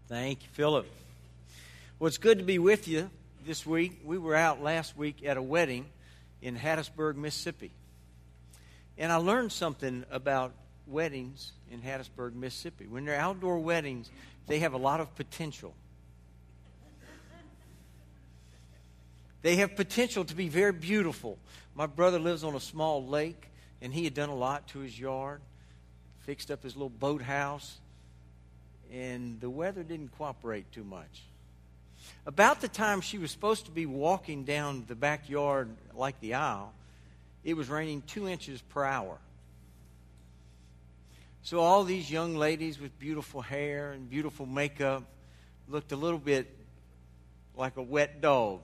Thank you, Philip. Well, it's good to be with you this week. We were out last week at a wedding in Hattiesburg, Mississippi. And I learned something about weddings in Hattiesburg, Mississippi. When they're outdoor weddings, they have a lot of potential. They have potential to be very beautiful. My brother lives on a small lake, and he had done a lot to his yard, fixed up his little boathouse, and the weather didn't cooperate too much. About the time she was supposed to be walking down the backyard like the aisle, it was raining 2 inches per hour. So all these young ladies with beautiful hair and beautiful makeup looked a little bit like a wet dog.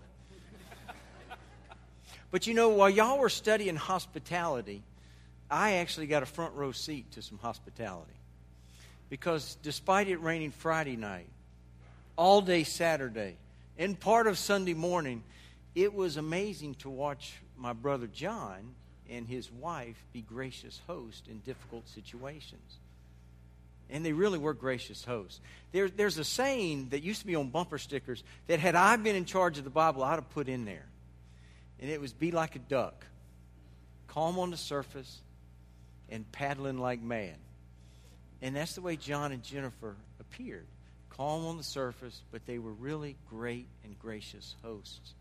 But you know, while y'all were studying hospitality, I actually got a front row seat to some hospitality. Because despite it raining Friday night, all day Saturday, and part of Sunday morning, it was amazing to watch my brother John and his wife be gracious hosts in difficult situations. And they really were gracious hosts. There's a saying that used to be on bumper stickers that had I been in charge of the Bible, I'd have put in there. And it was be like a duck, calm on the surface and paddling like mad. And that's the way John and Jennifer appeared. Calm on the surface, but they were really great and gracious hosts.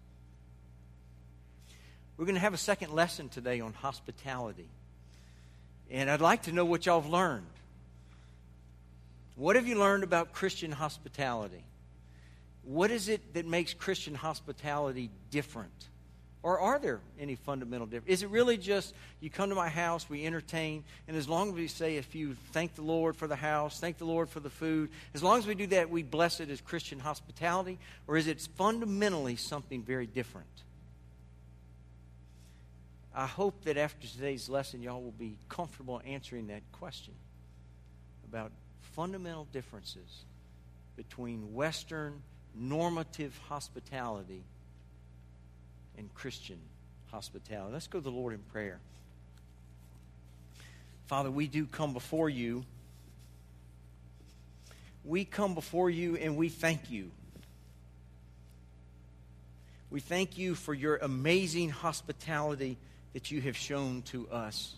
We're going to have a second lesson today on hospitality. And I'd like to know what y'all have learned. What have you learned about Christian hospitality? What is it that makes Christian hospitality different? Or are there any fundamental differences? Is it really just you come to my house, we entertain, and as long as we say a few, thank the Lord for the house, thank the Lord for the food, as long as we do that, we bless it as Christian hospitality? Or is it fundamentally something very different? I hope that after today's lesson, y'all will be comfortable answering that question about fundamental differences between Western normative hospitality and Christian hospitality. Let's go to the Lord in prayer. Father, we do come before you. We come before you and we thank you. We thank you for your amazing hospitality that you have shown to us.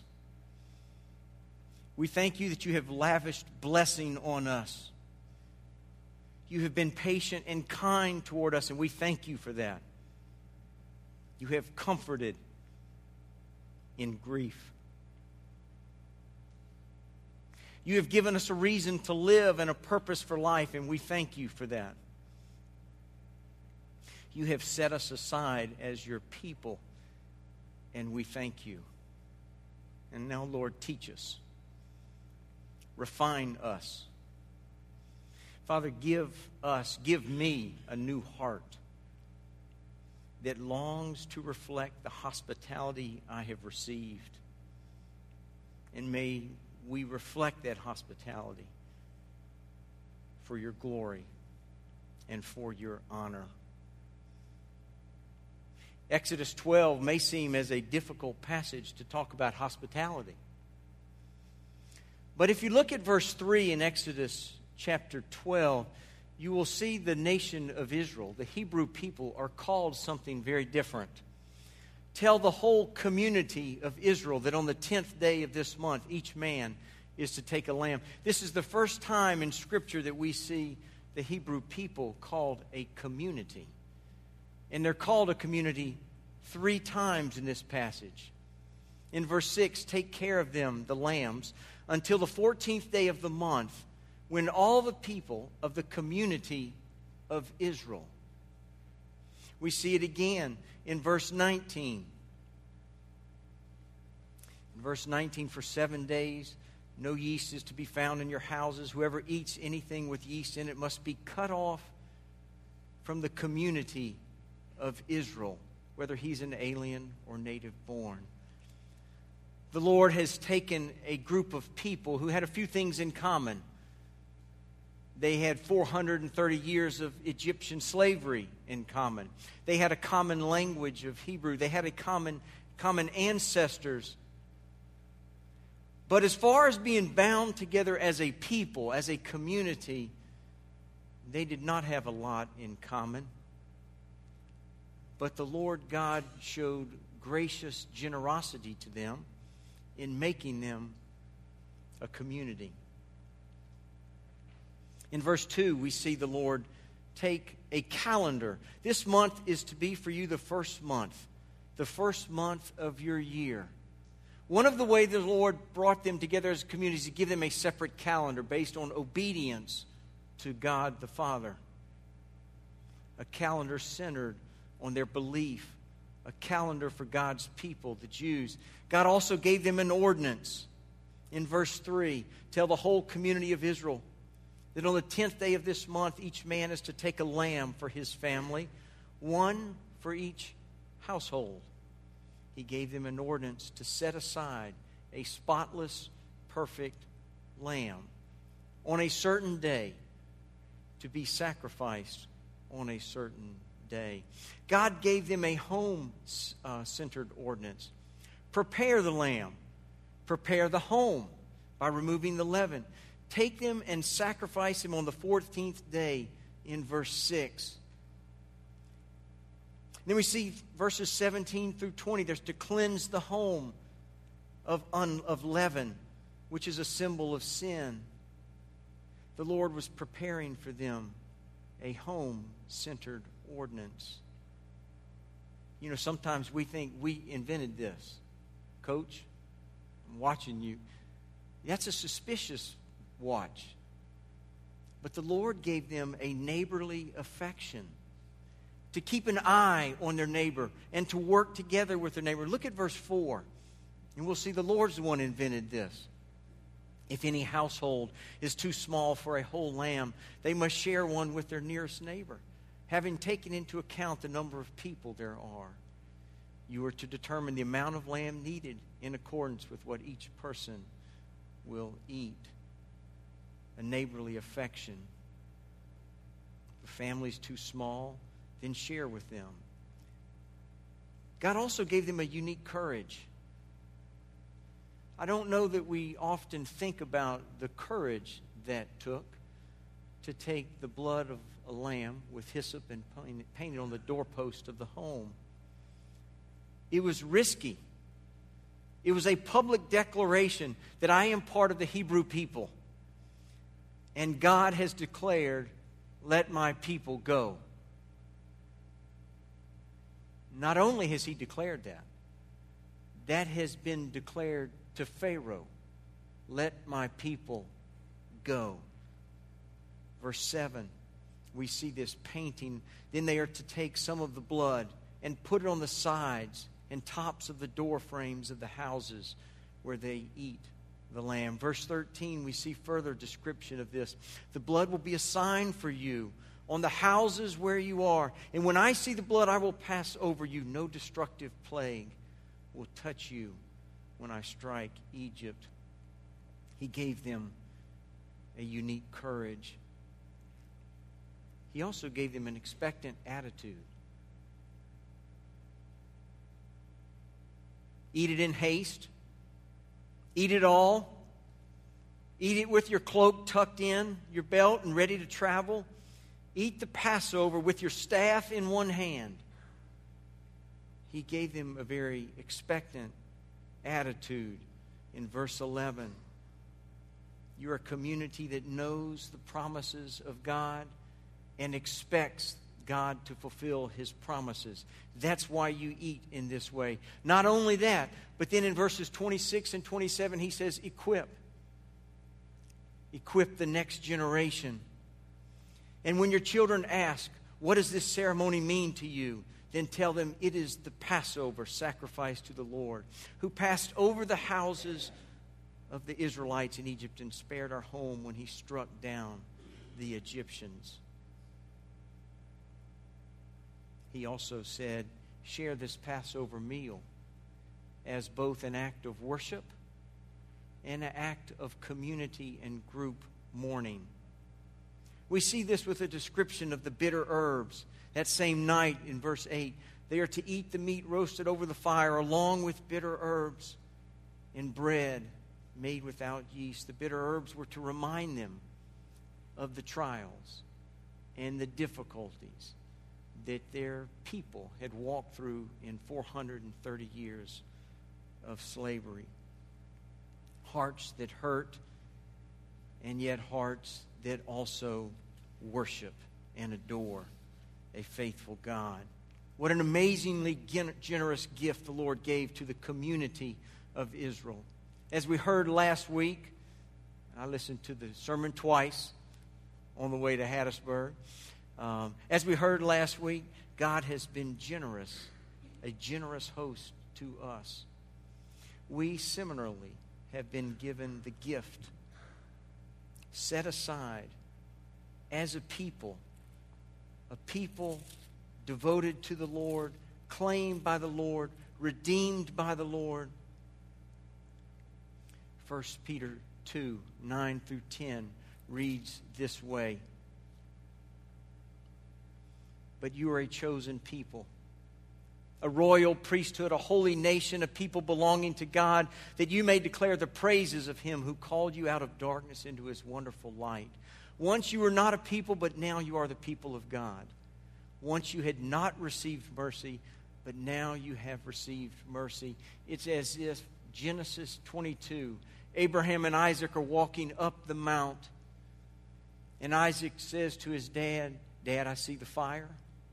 We thank you that you have lavished blessing on us. You have been patient and kind toward us, and we thank you for that. You have comforted in grief. You have given us a reason to live and a purpose for life, and we thank you for that. You have set us aside as your people, and we thank you. And now, Lord, teach us. Refine us. Father, give me a new heart that longs to reflect the hospitality I have received. And may we reflect that hospitality for your glory and for your honor. Exodus 12 may seem as a difficult passage to talk about hospitality. But if you look at verse 3 in Exodus chapter 12, you will see the nation of Israel, the Hebrew people, are called something very different. Tell the whole community of Israel that on the 10th day of this month, each man is to take a lamb. This is the first time in Scripture that we see the Hebrew people called a community. And they're called a community 3 times in this passage. In verse 6, take care of them, the lambs, until the 14th day of the month, when all the people of the community of Israel. We see it again in verse 19. In verse 19, for 7 days, no yeast is to be found in your houses. Whoever eats anything with yeast in it must be cut off from the community of Israel, whether he's an alien or native born. The Lord has taken a group of people who had a few things in common. They had 430 years of Egyptian slavery in common. They had a common language of Hebrew. They had a common ancestors. But as far as being bound together as a people, as a community, They did not have a lot in common. But the Lord God showed gracious generosity to them in making them a community. In verse 2, we see the Lord take a calendar. This month is to be for you the first month of your year. One of the ways the Lord brought them together as a community is to give them a separate calendar based on obedience to God the Father. A calendar centered on their belief, a calendar for God's people, the Jews. God also gave them an ordinance. In verse 3, tell the whole community of Israel that on the 10th day of this month, each man is to take a lamb for his family, one for each household. He gave them an ordinance to set aside a spotless, perfect lamb on a certain day to be sacrificed on a certain day. God gave them a home-centered ordinance. Prepare the lamb. Prepare the home by removing the leaven. Take them and sacrifice them on the 14th day in verse 6. Then we see verses 17 through 20. There's to cleanse the home of leaven, which is a symbol of sin. The Lord was preparing for them a home-centered ordinance. You know, sometimes we think we invented this. Coach, I'm watching you. That's a suspicious watch. But the Lord gave them a neighborly affection to keep an eye on their neighbor and to work together with their neighbor. Look at verse 4, and we'll see the Lord's the one who invented this. If any household is too small for a whole lamb, they must share one with their nearest neighbor, having taken into account the number of people there are. You are to determine the amount of lamb needed in accordance with what each person will eat. A neighborly affection. If a family's too small, then share with them. God also gave them a unique courage. I don't know that we often think about the courage that took to take the blood of a lamb with hyssop and paint it on the doorpost of the home. It was risky. It was a public declaration that I am part of the Hebrew people. And God has declared, let my people go. Not only has he declared that, that has been declared to Pharaoh. Let my people go. Verse 7, we see this painting. Then they are to take some of the blood and put it on the sides and tops of the door frames of the houses where they eat the lamb. Verse 13, we see further description of this. The blood will be a sign for you on the houses where you are. And when I see the blood, I will pass over you. No destructive plague will touch you when I strike Egypt. He gave them a unique courage. He also gave them an expectant attitude. Eat it in haste. Eat it all. Eat it with your cloak tucked in your belt and ready to travel. Eat the Passover with your staff in one hand. He gave them a very expectant attitude in verse 11. You're a community that knows the promises of God and expects God to fulfill his promises. That's why you eat in this way. Not only that, but then in verses 26 and 27, he says, equip. Equip the next generation. And when your children ask, what does this ceremony mean to you? Then tell them it is the Passover sacrifice to the Lord, who passed over the houses of the Israelites in Egypt and spared our home when he struck down the Egyptians. He also said, share this Passover meal as both an act of worship and an act of community and group mourning. We see this with a description of the bitter herbs. That same night in verse 8, they are to eat the meat roasted over the fire along with bitter herbs and bread made without yeast. The bitter herbs were to remind them of the trials and the difficulties that their people had walked through in 430 years of slavery. Hearts that hurt, and yet hearts that also worship and adore a faithful God. What an amazingly generous gift the Lord gave to the community of Israel. As we heard last week, I listened to the sermon twice on the way to Hattiesburg. As we heard last week, God has been generous, a generous host to us. We similarly have been given the gift, set aside as a people devoted to the Lord, claimed by the Lord, redeemed by the Lord. 1 Peter 2, 9 through 10 reads this way. But you are a chosen people, a royal priesthood, a holy nation, a people belonging to God, that you may declare the praises of Him who called you out of darkness into His wonderful light. Once you were not a people, but now you are the people of God. Once you had not received mercy, but now you have received mercy. It's as if Genesis 22, Abraham and Isaac are walking up the mount, and Isaac says to his dad, Dad, I see the fire.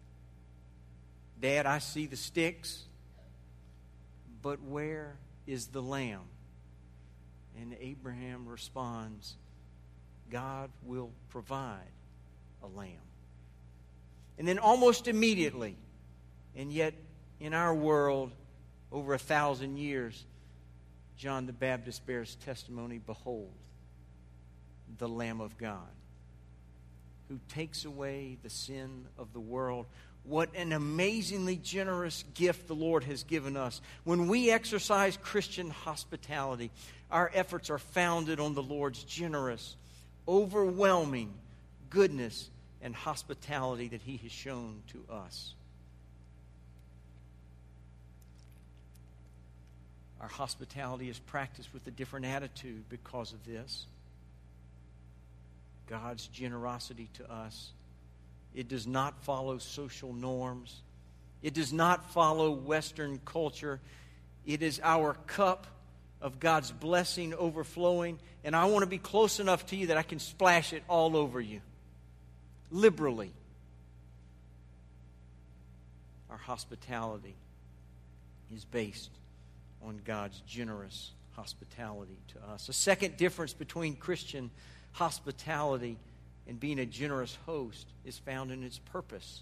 Dad, I see the sticks. But where is the lamb? And Abraham responds, God will provide a lamb. And then almost immediately, and yet in our world, over 1,000 years, John the Baptist bears testimony, behold, the Lamb of God, who takes away the sin of the world. What an amazingly generous gift the Lord has given us. When we exercise Christian hospitality, our efforts are founded on the Lord's generous, overwhelming goodness and hospitality that He has shown to us. Our hospitality is practiced with a different attitude because of this. God's generosity to us. It does not follow social norms. It does not follow Western culture. It is our cup of God's blessing overflowing, and I want to be close enough to you that I can splash it all over you, liberally. Our hospitality is based on God's generous hospitality to us. A second difference between Christian hospitality and being a generous host is found in its purpose.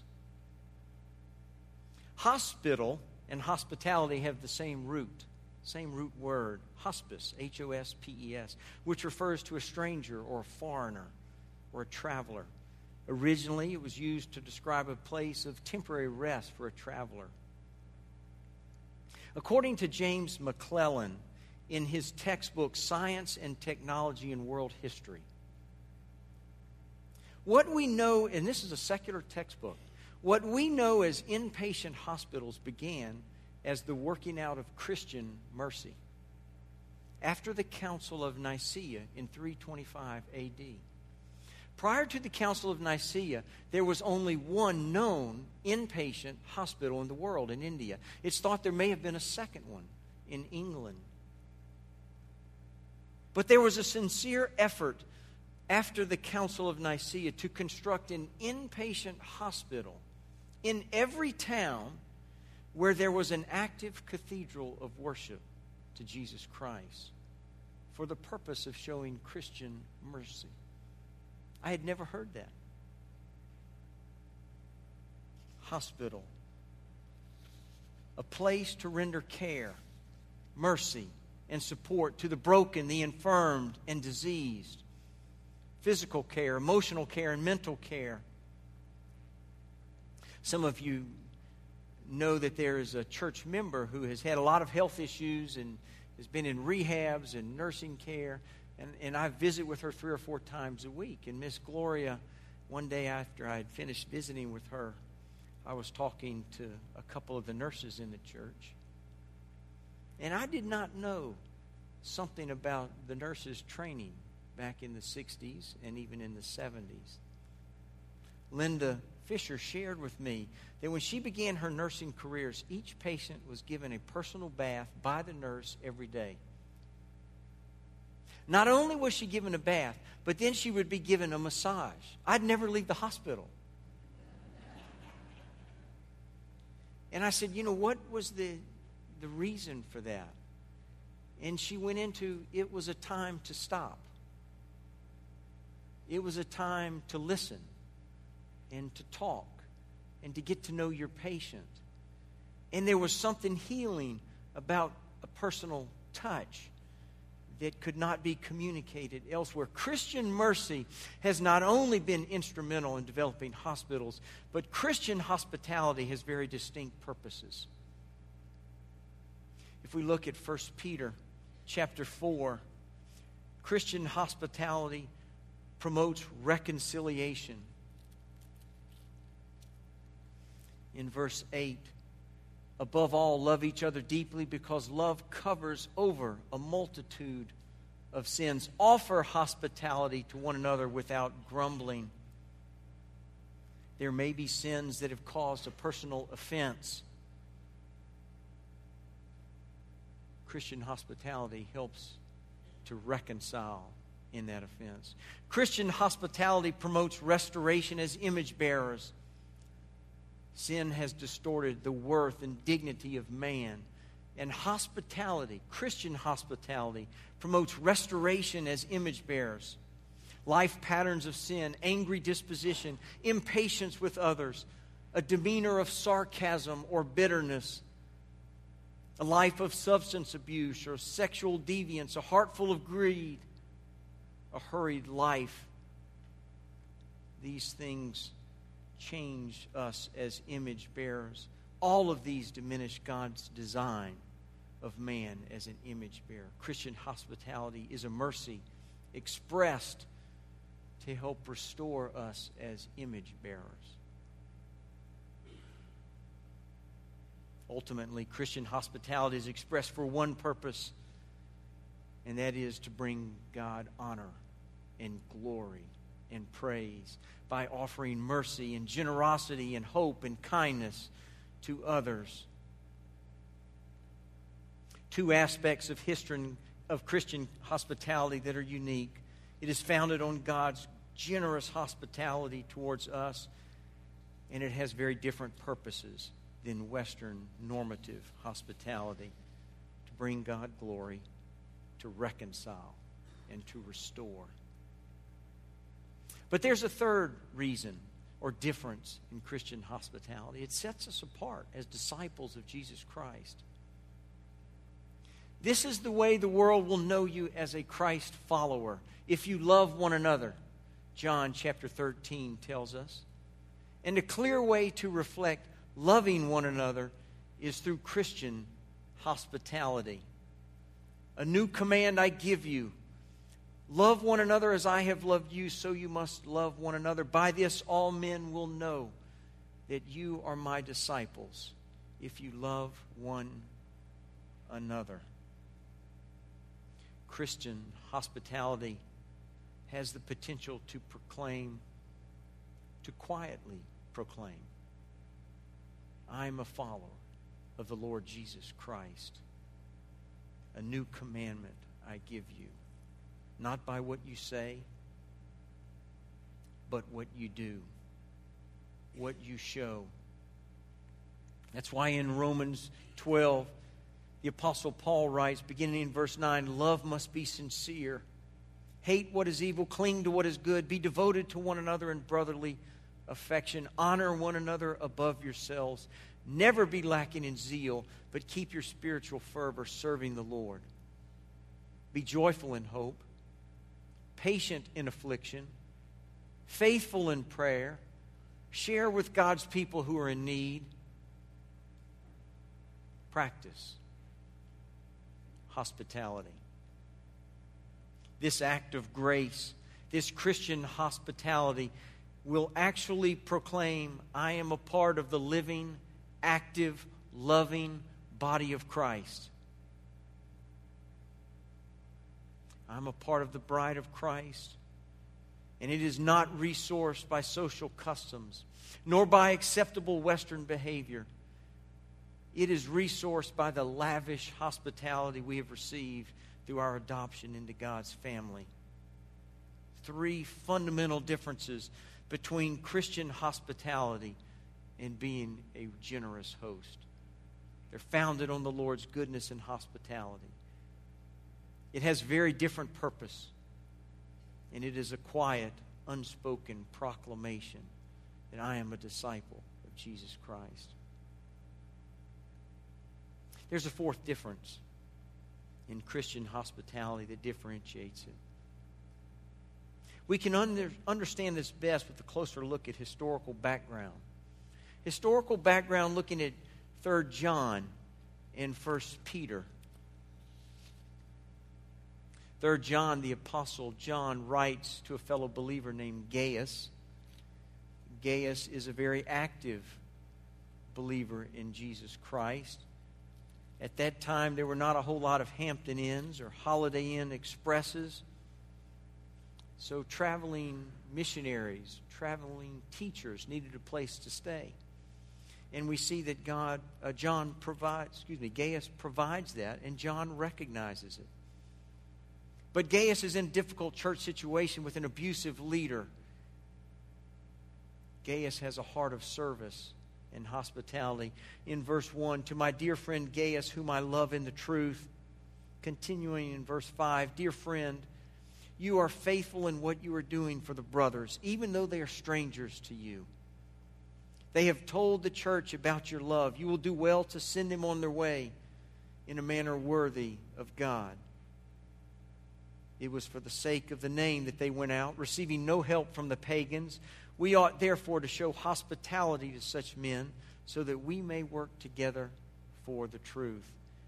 Hospital and hospitality have the same root word, hospes, H-O-S-P-E-S, which refers to a stranger or a foreigner or a traveler. Originally, it was used to describe a place of temporary rest for a traveler. According to James McClellan, in his textbook, Science and Technology in World History, what we know, and this is a secular textbook, what we know as inpatient hospitals began as the working out of Christian mercy after the Council of Nicaea in 325 A.D. Prior to the Council of Nicaea, there was only one known inpatient hospital in the world, in India. It's thought there may have been a second one in England. But there was a sincere effort after the Council of Nicaea to construct an inpatient hospital in every town where there was an active cathedral of worship to Jesus Christ for the purpose of showing Christian mercy. I had never heard that. Hospital. A place to render care, mercy, and support to the broken, the infirmed, and diseased. Physical care, emotional care, and mental care. Some of you know that there is a church member who has had a lot of health issues and has been in rehabs and nursing care. And I visit with her 3 or 4 times a week. And Miss Gloria, one day after I had finished visiting with her, I was talking to a couple of the nurses in the church. And I did not know something about the nurses' training back in the 60s and even in the 70s. Linda Fisher, shared with me that when she began her nursing careers, each patient was given a personal bath by the nurse every day. Not only was she given a bath, but then she would be given a massage. I'd never leave the hospital. And I said, what was the reason for that? And she went into, it was a time to stop. It was a time to listen and to talk and to get to know your patient. And there was something healing about a personal touch that could not be communicated elsewhere. Christian mercy has not only been instrumental in developing hospitals, but Christian hospitality has very distinct purposes. If we look at 1 Peter chapter 4, Christian hospitality promotes reconciliation. In verse 8, above all, love each other deeply because love covers over a multitude of sins. Offer hospitality to one another without grumbling. There may be sins that have caused a personal offense. Christian hospitality helps to reconcile in that offense. Christian hospitality promotes restoration as image bearers. Sin has distorted the worth and dignity of man. And hospitality, Christian hospitality, promotes restoration as image bearers. Life patterns of sin, angry disposition, impatience with others, a demeanor of sarcasm or bitterness, a life of substance abuse or sexual deviance, a heart full of greed, a hurried life. These things change us as image bearers. All of these diminish God's design of man as an image bearer. Christian hospitality is a mercy expressed to help restore us as image bearers. Ultimately, Christian hospitality is expressed for one purpose, and that is to bring God honor and glory and praise by offering mercy and generosity and hope and kindness to others. Two aspects of history of Christian hospitality that are unique. It is founded on God's generous hospitality towards us, and it has very different purposes than Western normative hospitality: to bring God glory, to reconcile, and to restore. But there's a third reason or difference in Christian hospitality. It sets us apart as disciples of Jesus Christ. This is the way the world will know you as a Christ follower, if you love one another, John chapter 13 tells us. And a clear way to reflect loving one another is through Christian hospitality. A new command I give you: love one another as I have loved you, so you must love one another. By this all men will know that you are my disciples, if you love one another. Christian hospitality has the potential to quietly proclaim, I'm a follower of the Lord Jesus Christ. A new commandment I give you, not by what you say, but what you do, what you show. That's why in Romans 12, the Apostle Paul writes, beginning in verse 9, love must be sincere. Hate what is evil, cling to what is good, be devoted to one another in brotherly affection. Honor one another above yourselves. Never be lacking in zeal, but keep your spiritual fervor serving the Lord. Be joyful in hope, patient in affliction, faithful in prayer. Share with God's people who are in need. Practice hospitality. This act of grace, this Christian hospitality, will actually proclaim, I am a part of the living, active, loving body of Christ. I'm a part of the bride of Christ. And it is not resourced by social customs, nor by acceptable Western behavior. It is resourced by the lavish hospitality we have received through our adoption into God's family. 3 fundamental differences between Christian hospitality and being a generous host. They're founded on the Lord's goodness and hospitality. It has very different purpose, and it is a quiet, unspoken proclamation that I am a disciple of Jesus Christ. There's a 4th difference in Christian hospitality that differentiates it. We can understand this best with a closer look at historical background. Historical background looking at 3 John and 1 Peter. 3 John, the Apostle John writes to a fellow believer named Gaius. Gaius is a very active believer in Jesus Christ. At that time, there were not a whole lot of Hampton Inns or Holiday Inn Expresses. So traveling missionaries, traveling teachers needed a place to stay. And we see that Gaius provides that, and John recognizes it. But Gaius is in a difficult church situation with an abusive leader. Gaius has a heart of service and hospitality. In verse 1, to my dear friend Gaius, whom I love in the truth. Continuing in verse 5, dear friend, you are faithful in what you are doing for the brothers, even though they are strangers to you. They have told the church about your love. You will do well to send them on their way in a manner worthy of God. It was for the sake of the name that they went out, receiving no help from the pagans. We ought therefore to show hospitality to such men, so that we may work together for the truth.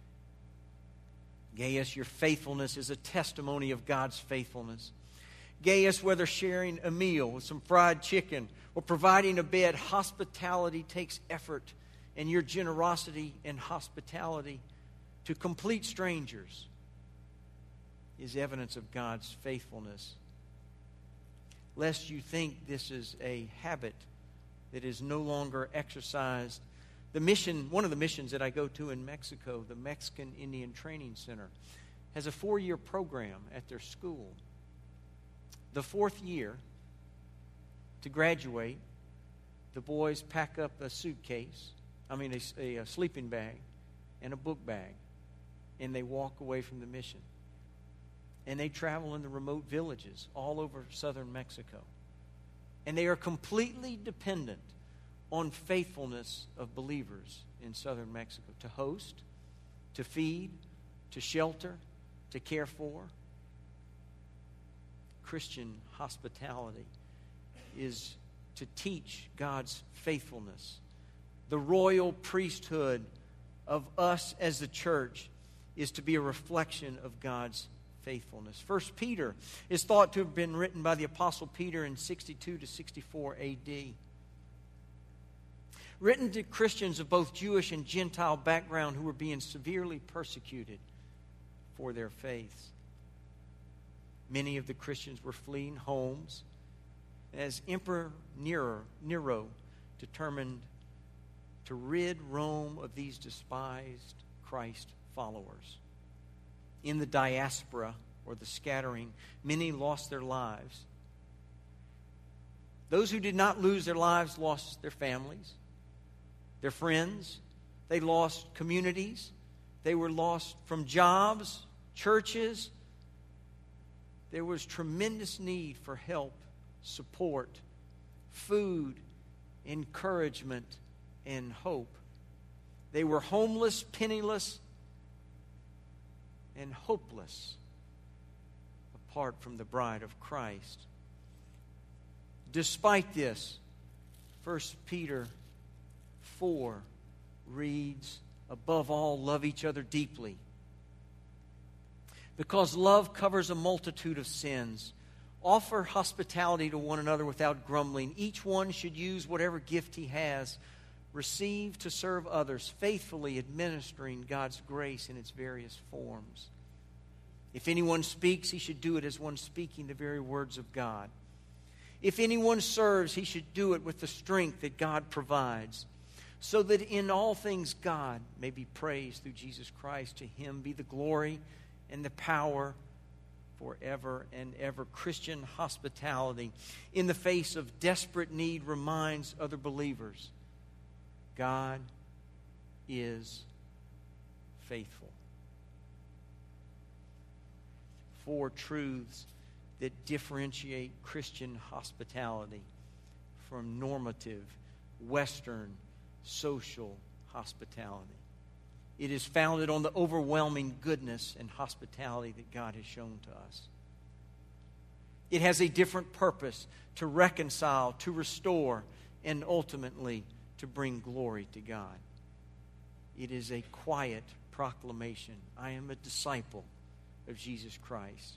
Gaius, your faithfulness is a testimony of God's faithfulness. Gaius, whether sharing a meal with some fried chicken or providing a bed, hospitality takes effort, and your generosity and hospitality to complete strangers is evidence of God's faithfulness. Lest you think this is a habit that is no longer exercised. One of the missions that I go to in Mexico, the Mexican Indian Training Center, has a 4-year program at their school. The 4th year, to graduate, the boys pack up a suitcase, a sleeping bag, and a book bag, and they walk away from the mission. And they travel in the remote villages all over southern Mexico. And they are completely dependent on faithfulness of believers in southern Mexico to host, to feed, to shelter, to care for. Christian hospitality is to teach God's faithfulness. The royal priesthood of us as the church is to be a reflection of God's faithfulness. 1 Peter is thought to have been written by the Apostle Peter in 62 to 64 A.D. Written to Christians of both Jewish and Gentile background who were being severely persecuted for their faiths. Many of the Christians were fleeing homes as Emperor Nero determined to rid Rome of these despised Christ followers. In the diaspora, or the scattering, many lost their lives. Those who did not lose their lives lost their families, their friends. They lost communities. They were lost from jobs, churches. There was tremendous need for help, support, food, encouragement, and hope. They were homeless, penniless, and hopeless apart from the bride of Christ. Despite this, 1 Peter 4 reads, above all, love each other deeply, because love covers a multitude of sins. Offer hospitality to one another without grumbling. Each one should use whatever gift he has received to serve others, faithfully administering God's grace in its various forms. If anyone speaks, he should do it as one speaking the very words of God. If anyone serves, he should do it with the strength that God provides, so that in all things God may be praised through Jesus Christ. To him be the glory and the power forever and ever. Christian hospitality in the face of desperate need reminds other believers God is faithful. 4 truths that differentiate Christian hospitality from normative, Western, social hospitality. It is founded on the overwhelming goodness and hospitality that God has shown to us. It has a different purpose: to reconcile, to restore, and ultimately to bring glory to God. It is a quiet proclamation: I am a disciple of Jesus Christ.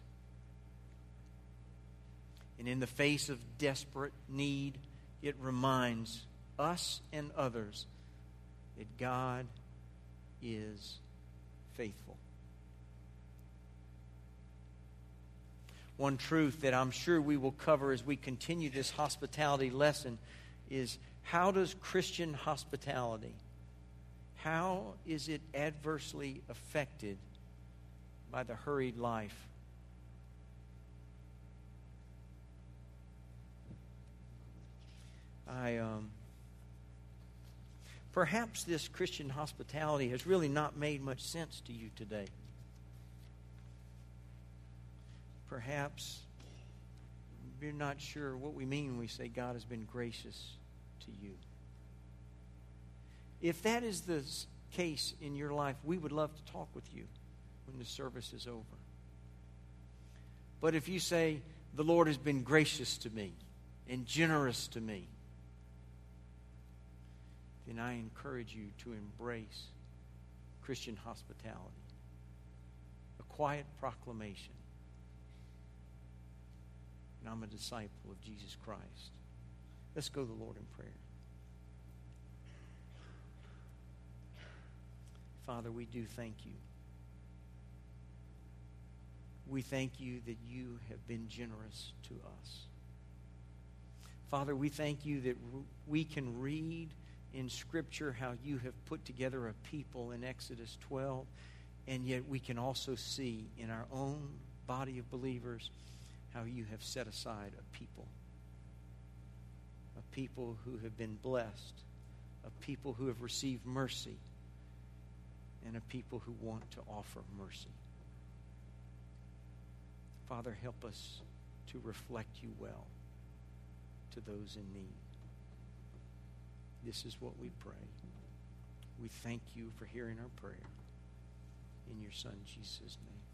And in the face of desperate need, it reminds us and others that God is faithful. One truth that I'm sure we will cover as we continue this hospitality lesson is, how does Christian hospitality, how is it adversely affected by the hurried life? Perhaps this Christian hospitality has really not made much sense to you today. Perhaps you're not sure what we mean when we say God has been gracious to you. If that is the case in your life, we would love to talk with you when the service is over. But if you say, the Lord has been gracious to me and generous to me, then I encourage you to embrace Christian hospitality. A quiet proclamation: and I'm a disciple of Jesus Christ. Let's go to the Lord in prayer. Father, we do thank you. We thank you that you have been generous to us. Father, we thank you that we can read in Scripture how you have put together a people in Exodus 12, and yet we can also see in our own body of believers how you have set aside a people who have been blessed, a people who have received mercy, and a people who want to offer mercy. Father, help us to reflect you well to those in need. This is what we pray. We thank you for hearing our prayer. In your Son, Jesus' name.